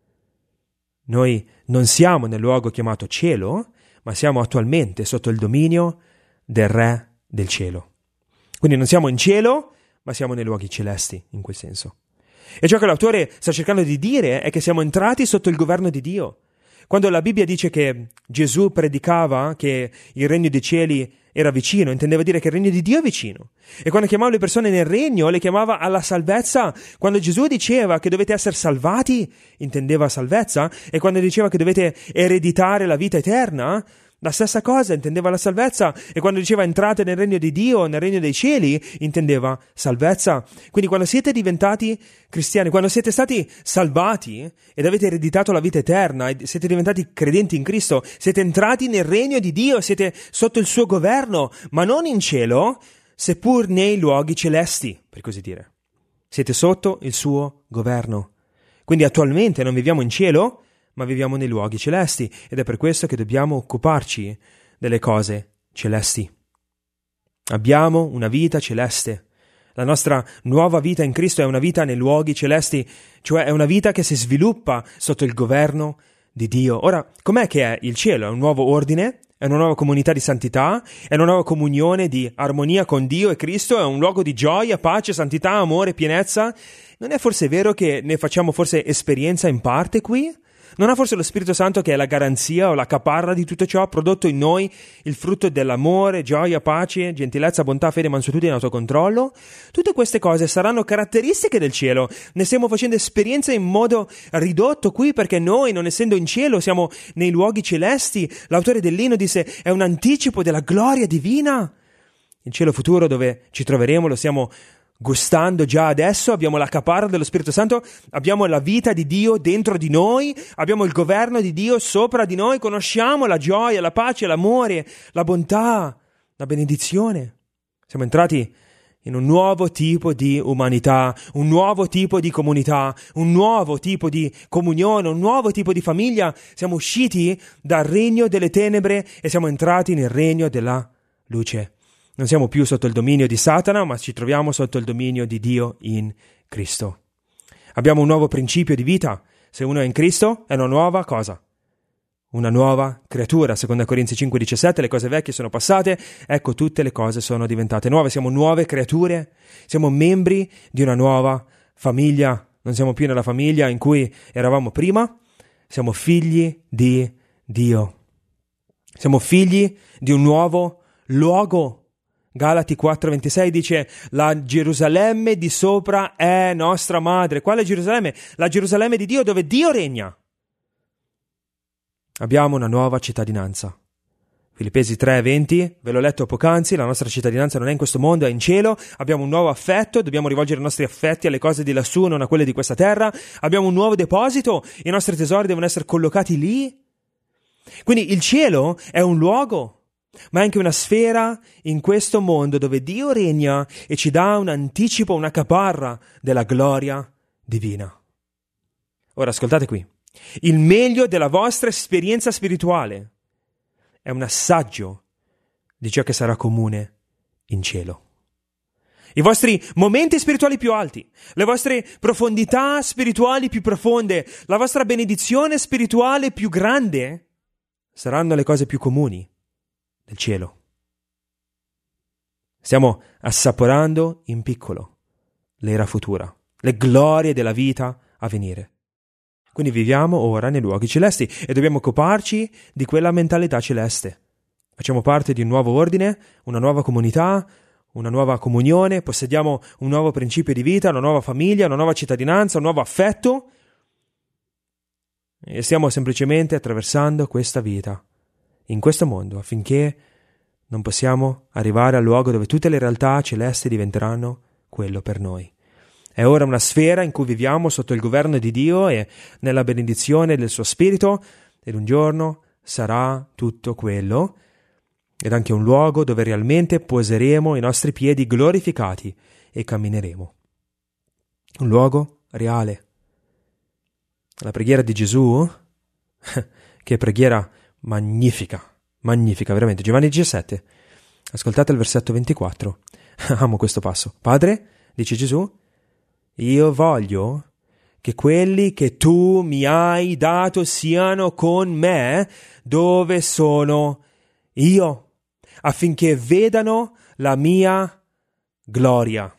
Noi non siamo nel luogo chiamato cielo, ma siamo attualmente sotto il dominio del Re del cielo. Quindi non siamo in cielo, ma siamo nei luoghi celesti, in quel senso. E ciò che l'autore sta cercando di dire è che siamo entrati sotto il governo di Dio. Quando la Bibbia dice che Gesù predicava che il regno dei cieli era vicino, intendeva dire che il regno di Dio è vicino. E quando chiamava le persone nel regno, le chiamava alla salvezza. Quando Gesù diceva che dovete essere salvati, intendeva salvezza. E quando diceva che dovete ereditare la vita eterna, la stessa cosa, intendeva la salvezza. E quando diceva entrate nel regno di Dio, nel regno dei cieli, intendeva salvezza. Quindi quando siete diventati cristiani, quando siete stati salvati ed avete ereditato la vita eterna e siete diventati credenti in Cristo, siete entrati nel regno di Dio, siete sotto il suo governo, ma non in cielo, seppur nei luoghi celesti, per così dire. Siete sotto il suo governo. Quindi attualmente non viviamo in cielo, ma viviamo nei luoghi celesti, ed è per questo che dobbiamo occuparci delle cose celesti. Abbiamo una vita celeste. La nostra nuova vita in Cristo è una vita nei luoghi celesti, cioè è una vita che si sviluppa sotto il governo di Dio. Ora, com'è che è il cielo? È un nuovo ordine? È una nuova comunità di santità? È una nuova comunione di armonia con Dio e Cristo? È un luogo di gioia, pace, santità, amore, pienezza? Non è forse vero che ne facciamo forse esperienza in parte qui? Non ha forse lo Spirito Santo che è la garanzia o la caparra di tutto ciò, prodotto in noi il frutto dell'amore, gioia, pace, gentilezza, bontà, fede, mansuetudine e autocontrollo? Tutte queste cose saranno caratteristiche del cielo. Ne stiamo facendo esperienza in modo ridotto qui perché noi, non essendo in cielo, siamo nei luoghi celesti. L'autore dell'inno disse è un anticipo della gloria divina. Il cielo futuro dove ci troveremo lo stiamo gustando già adesso, abbiamo la caparra dello Spirito Santo, abbiamo la vita di Dio dentro di noi, abbiamo il governo di Dio sopra di noi, conosciamo la gioia, la pace, l'amore, la bontà, la benedizione. Siamo entrati in un nuovo tipo di umanità, un nuovo tipo di comunità, un nuovo tipo di comunione, un nuovo tipo di famiglia. Siamo usciti dal regno delle tenebre e siamo entrati nel regno della luce. Non siamo più sotto il dominio di Satana, ma ci troviamo sotto il dominio di Dio in Cristo. Abbiamo un nuovo principio di vita. Se uno è in Cristo, è una nuova cosa. Una nuova creatura. Seconda Corinzi cinque diciassette, le cose vecchie sono passate, ecco tutte le cose sono diventate nuove. Siamo nuove creature, siamo membri di una nuova famiglia. Non siamo più nella famiglia in cui eravamo prima, siamo figli di Dio. Siamo figli di un nuovo luogo. Galati quattro ventisei dice la Gerusalemme di sopra è nostra madre. Quale Gerusalemme? La Gerusalemme di Dio dove Dio regna. Abbiamo una nuova cittadinanza. Filippesi tre venti, ve l'ho letto poc'anzi, la nostra cittadinanza non è in questo mondo, è in cielo. Abbiamo un nuovo affetto, dobbiamo rivolgere i nostri affetti alle cose di lassù, non a quelle di questa terra. Abbiamo un nuovo deposito, i nostri tesori devono essere collocati lì. Quindi il cielo è un luogo, ma è anche una sfera in questo mondo dove Dio regna e ci dà un anticipo, una caparra della gloria divina. Ora ascoltate qui. Il meglio della vostra esperienza spirituale è un assaggio di ciò che sarà comune in cielo. I vostri momenti spirituali più alti, le vostre profondità spirituali più profonde, la vostra benedizione spirituale più grande saranno le cose più comuni del cielo. Stiamo assaporando in piccolo l'era futura, le glorie della vita a venire. Quindi viviamo ora nei luoghi celesti e dobbiamo occuparci di quella mentalità celeste. Facciamo parte di un nuovo ordine, una nuova comunità, una nuova comunione, possediamo un nuovo principio di vita, una nuova famiglia, una nuova cittadinanza, un nuovo affetto e stiamo semplicemente attraversando questa vita in questo mondo affinché non possiamo arrivare al luogo dove tutte le realtà celesti diventeranno quello per noi. È ora una sfera in cui viviamo sotto il governo di Dio e nella benedizione del suo Spirito, ed un giorno sarà tutto quello, ed anche un luogo dove realmente poseremo i nostri piedi glorificati e cammineremo. Un luogo reale. La preghiera di Gesù, che preghiera magnifica, magnifica, veramente. Giovanni diciassette, ascoltate il versetto ventiquattro. Amo questo passo. Padre, dice Gesù, io voglio che quelli che tu mi hai dato siano con me dove sono io, affinché vedano la mia gloria.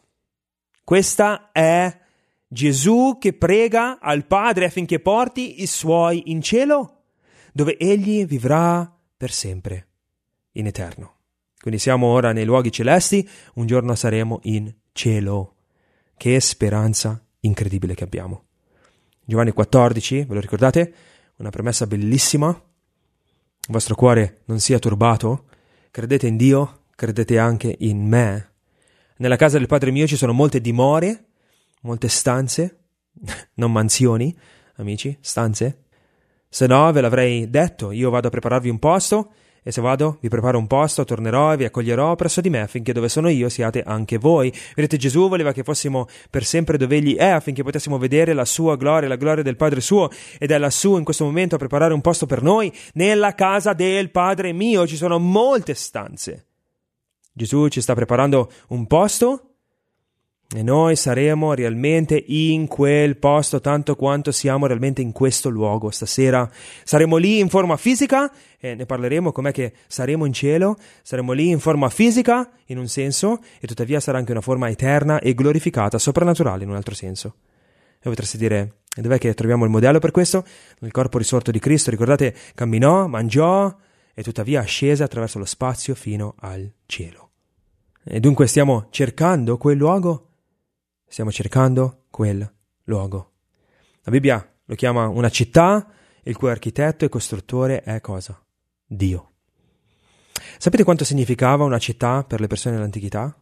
Questa è Gesù che prega al Padre affinché porti i suoi in cielo, dove egli vivrà per sempre, in eterno. Quindi siamo ora nei luoghi celesti, un giorno saremo in cielo. Che speranza incredibile che abbiamo. Giovanni quattordici, ve lo ricordate? Una promessa bellissima. Il vostro cuore non sia turbato. Credete in Dio, credete anche in me. Nella casa del Padre mio ci sono molte dimore, molte stanze, non mansioni, amici, stanze. Se no ve l'avrei detto, io vado a prepararvi un posto, e se vado, vi preparo un posto, tornerò e vi accoglierò presso di me, affinché dove sono io siate anche voi. Vedete, Gesù voleva che fossimo per sempre dove egli è, affinché potessimo vedere la sua gloria, la gloria del Padre suo, ed è lassù in questo momento a preparare un posto per noi. Nella casa del Padre mio ci sono molte stanze. Gesù ci sta preparando un posto, e noi saremo realmente in quel posto tanto quanto siamo realmente in questo luogo. Stasera saremo lì in forma fisica, e ne parleremo com'è che saremo in cielo. Saremo lì in forma fisica, in un senso, e tuttavia sarà anche una forma eterna e glorificata, soprannaturale in un altro senso. E potreste dire, e dov'è che troviamo il modello per questo? Nel corpo risorto di Cristo. Ricordate, camminò, mangiò, e tuttavia ascese attraverso lo spazio fino al cielo. E dunque stiamo cercando quel luogo? Stiamo cercando quel luogo. La Bibbia lo chiama una città, il cui architetto e costruttore è cosa? Dio. Sapete quanto significava una città per le persone dell'antichità?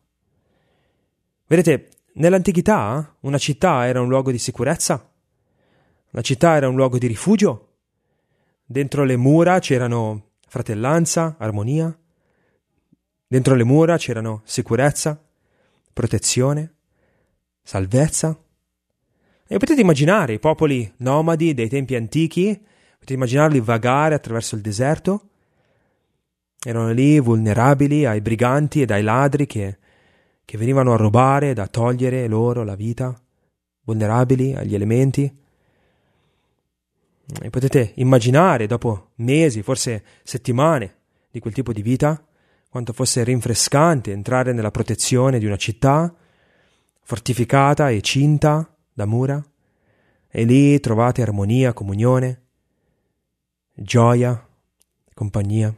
Vedete, nell'antichità una città era un luogo di sicurezza, una città era un luogo di rifugio. Dentro le mura c'erano fratellanza, armonia. Dentro le mura c'erano sicurezza, protezione, salvezza. E potete immaginare i popoli nomadi dei tempi antichi, potete immaginarli vagare attraverso il deserto. Erano lì vulnerabili ai briganti e ai ladri che, che venivano a rubare ed a togliere loro la vita, vulnerabili agli elementi. E potete immaginare, dopo mesi, forse settimane di quel tipo di vita, quanto fosse rinfrescante entrare nella protezione di una città fortificata e cinta da mura, e lì trovate armonia, comunione, gioia, compagnia.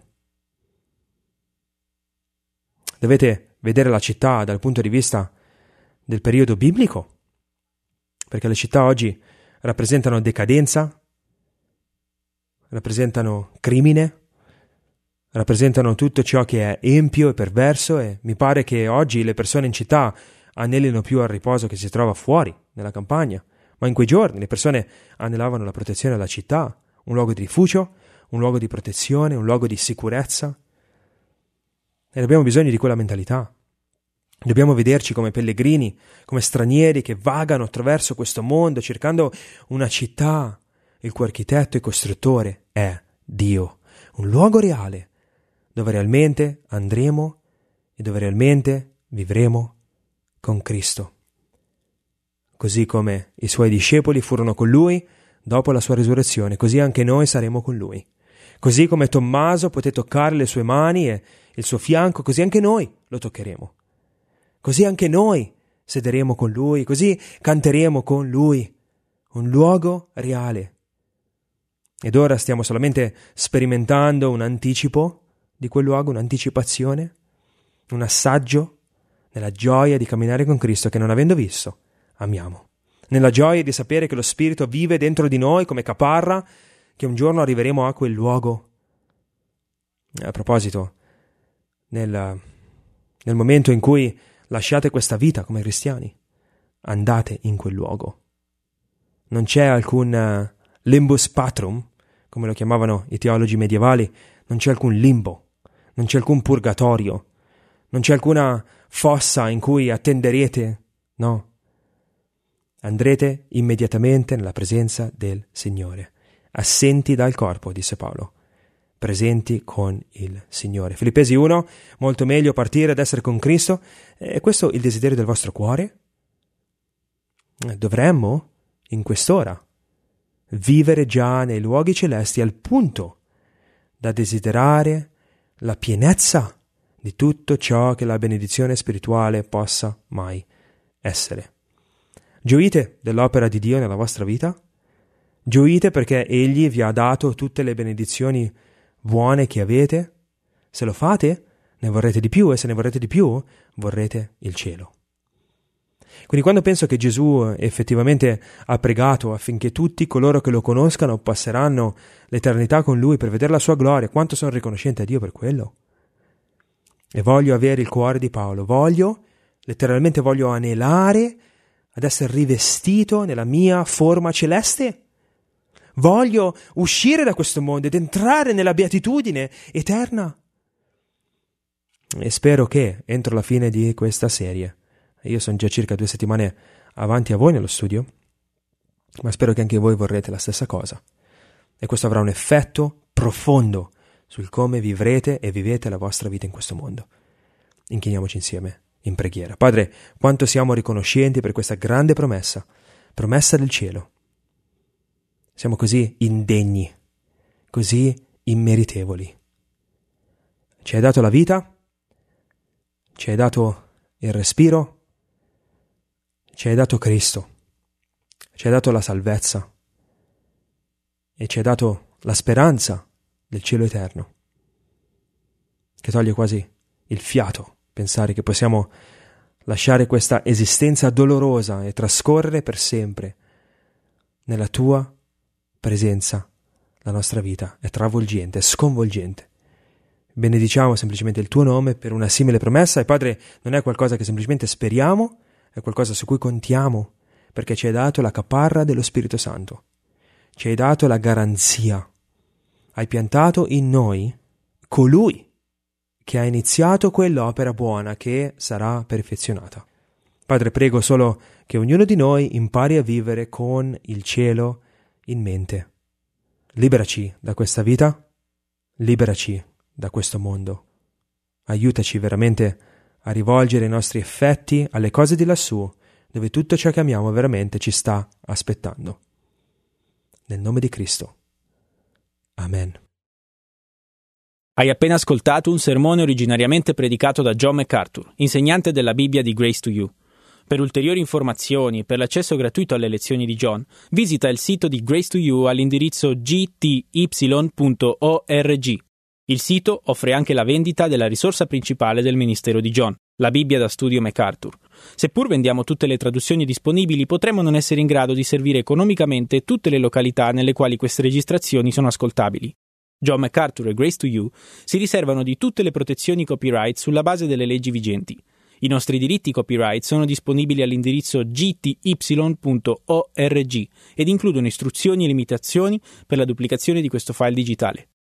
Dovete vedere la città dal punto di vista del periodo biblico, perché le città oggi rappresentano decadenza, rappresentano crimine, rappresentano tutto ciò che è empio e perverso, e mi pare che oggi le persone in città anelino più al riposo che si trova fuori, nella campagna. Ma in quei giorni le persone anelavano la protezione della città, un luogo di rifugio, un luogo di protezione, un luogo di sicurezza. E abbiamo bisogno di quella mentalità. Dobbiamo vederci come pellegrini, come stranieri che vagano attraverso questo mondo cercando una città, il cui architetto e costruttore è Dio. Un luogo reale, dove realmente andremo e dove realmente vivremo con Cristo. Così come i suoi discepoli furono con lui dopo la sua risurrezione, così anche noi saremo con lui. Così come Tommaso poté toccare le sue mani e il suo fianco, così anche noi lo toccheremo. Così anche noi sederemo con lui, così canteremo con lui. Un luogo reale. Ed ora stiamo solamente sperimentando un anticipo di quel luogo, un'anticipazione, un assaggio nella gioia di camminare con Cristo che, non avendo visto, amiamo. Nella gioia di sapere che lo Spirito vive dentro di noi come caparra, che un giorno arriveremo a quel luogo. A proposito, nel, nel momento in cui lasciate questa vita come cristiani, andate in quel luogo. Non c'è alcun uh, limbus patrum, come lo chiamavano i teologi medievali, non c'è alcun limbo, non c'è alcun purgatorio, non c'è alcuna fossa in cui attenderete, no. Andrete immediatamente nella presenza del Signore, assenti dal corpo, disse Paolo. presenti con il Signore. Filippesi uno, molto meglio partire ad essere con Cristo. È questo il desiderio del vostro cuore? Dovremmo, in quest'ora, vivere già nei luoghi celesti al punto da desiderare la pienezza di tutto ciò che la benedizione spirituale possa mai essere. Gioite dell'opera di Dio nella vostra vita? Gioite perché Egli vi ha dato tutte le benedizioni buone che avete? Se lo fate, ne vorrete di più, e se ne vorrete di più, vorrete il cielo. Quindi quando penso che Gesù effettivamente ha pregato affinché tutti coloro che lo conoscano passeranno l'eternità con Lui per vedere la sua gloria, quanto sono riconoscente a Dio per quello. E voglio avere il cuore di Paolo, voglio, letteralmente voglio anelare ad essere rivestito nella mia forma celeste. Voglio uscire da questo mondo ed entrare nella beatitudine eterna. E spero che entro la fine di questa serie, io sono già circa due settimane avanti a voi nello studio, ma spero che anche voi vorrete la stessa cosa. E questo avrà un effetto profondo sul come vivrete e vivete la vostra vita in questo mondo. Inchiniamoci insieme in preghiera. Padre, quanto siamo riconoscenti per questa grande promessa, promessa del cielo. Siamo così indegni, così immeritevoli. Ci hai dato la vita, ci hai dato il respiro, ci hai dato Cristo, ci hai dato la salvezza e ci hai dato la speranza del cielo eterno, che toglie quasi il fiato pensare che possiamo lasciare questa esistenza dolorosa e trascorrere per sempre nella tua presenza. La nostra vita è travolgente, è sconvolgente. Benediciamo semplicemente il tuo nome per una simile promessa, e Padre, non è qualcosa che semplicemente speriamo, è qualcosa su cui contiamo, perché ci hai dato la caparra dello Spirito Santo, ci hai dato la garanzia, hai piantato in noi colui che ha iniziato quell'opera buona che sarà perfezionata. Padre, prego solo che ognuno di noi impari a vivere con il cielo in mente. Liberaci da questa vita, liberaci da questo mondo. Aiutaci veramente a rivolgere i nostri affetti alle cose di lassù, dove tutto ciò che amiamo veramente ci sta aspettando. Nel nome di Cristo. Amen. Hai appena ascoltato un sermone originariamente predicato da John MacArthur, insegnante della Bibbia di Grace to You. Per ulteriori informazioni e per l'accesso gratuito alle lezioni di John, visita il sito di Grace to You all'indirizzo g t y punto org. Il sito offre anche la vendita della risorsa principale del ministero di John, la Bibbia da studio MacArthur. Seppur vendiamo tutte le traduzioni disponibili, potremmo non essere in grado di servire economicamente tutte le località nelle quali queste registrazioni sono ascoltabili. John MacArthur e Grace to You si riservano di tutte le protezioni copyright sulla base delle leggi vigenti. I nostri diritti copyright sono disponibili all'indirizzo g t y punto org ed includono istruzioni e limitazioni per la duplicazione di questo file digitale.